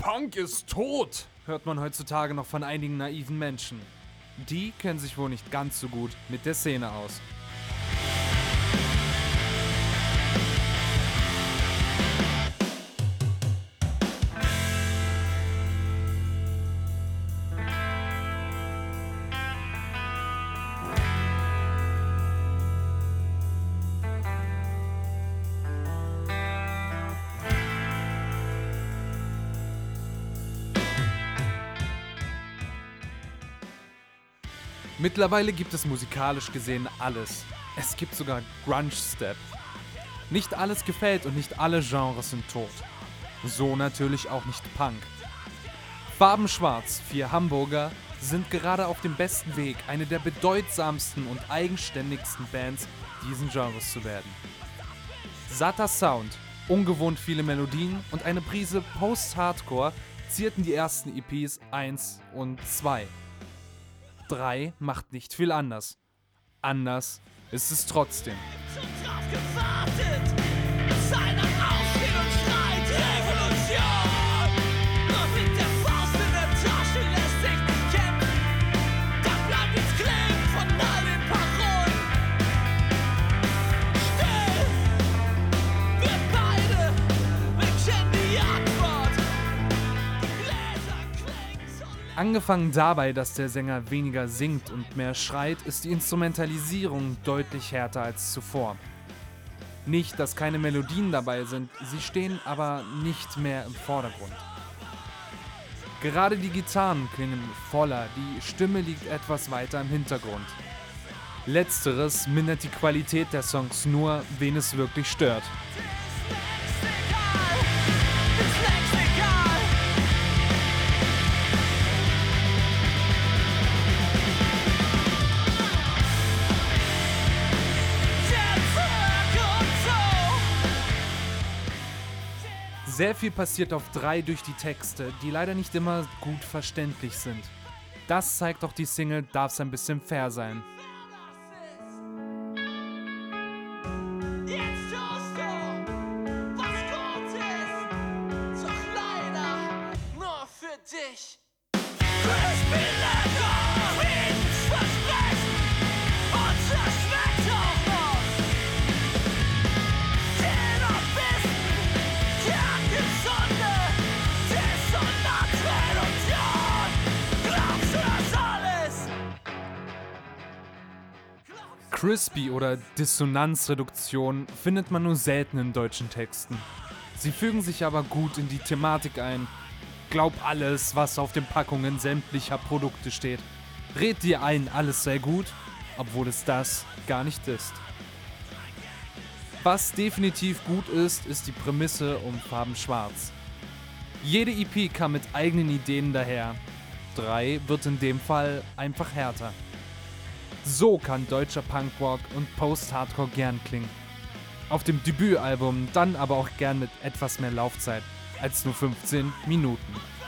Punk ist tot, hört man heutzutage noch von einigen naiven Menschen. Die kennen sich wohl nicht ganz so gut mit der Szene aus. Mittlerweile gibt es musikalisch gesehen alles. Es gibt sogar Grunge-Step. Nicht alles gefällt und nicht alle Genres sind tot. So natürlich auch nicht Punk. Farbenschwarz, 4 Hamburger, sind gerade auf dem besten Weg, eine der bedeutsamsten und eigenständigsten Bands diesen Genres zu werden. Satter Sound, ungewohnt viele Melodien und eine Prise Post-Hardcore zierten die ersten EPs 1 und 2. 3 macht nicht viel anders. Anders ist es trotzdem. Angefangen dabei, dass der Sänger weniger singt und mehr schreit, ist die Instrumentalisierung deutlich härter als zuvor. Nicht, dass keine Melodien dabei sind, sie stehen aber nicht mehr im Vordergrund. Gerade die Gitarren klingen voller, die Stimme liegt etwas weiter im Hintergrund. Letzteres mindert die Qualität der Songs nur, wen es wirklich stört. Sehr viel passiert auf 3 durch die Texte, die leider nicht immer gut verständlich sind. Das zeigt auch die Single Darf's ein bisschen fair sein. Jetzt tust du, was gut ist, doch leider nur für dich. Ich bin ins Versprechen und zerschmeckt auch noch den Abbissen, der gesunde Dissonanzreduktion. Glaubst du das alles? Crispy oder Dissonanzreduktion findet man nur selten in deutschen Texten. Sie fügen sich aber gut in die Thematik ein. Glaub alles, was auf den Packungen sämtlicher Produkte steht. Red dir ein, alles sei gut, obwohl es das gar nicht ist. Was definitiv gut ist, ist die Prämisse um Farbenschwarz. Jede EP kam mit eigenen Ideen daher. 3 wird in dem Fall einfach härter. So kann deutscher Punkrock und Post-Hardcore gern klingen. Auf dem Debütalbum dann aber auch gern mit etwas mehr Laufzeit als nur 15 Minuten.